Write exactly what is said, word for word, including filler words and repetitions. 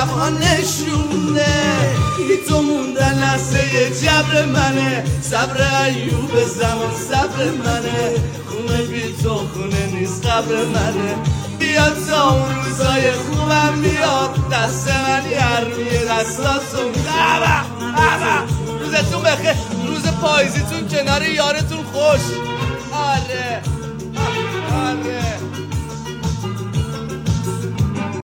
جوان نشونه ای تو موندن لحظه جبر منه صبر ایوب زمان صبر منه خونه بی تو خونه نیست قبر منه بیاد تا اون روزای خوبم بیاد دست من یرمیه دستاتون بابا بابا روزتون بخیر روز پاییزیتون کنار یارتون خوش آره آره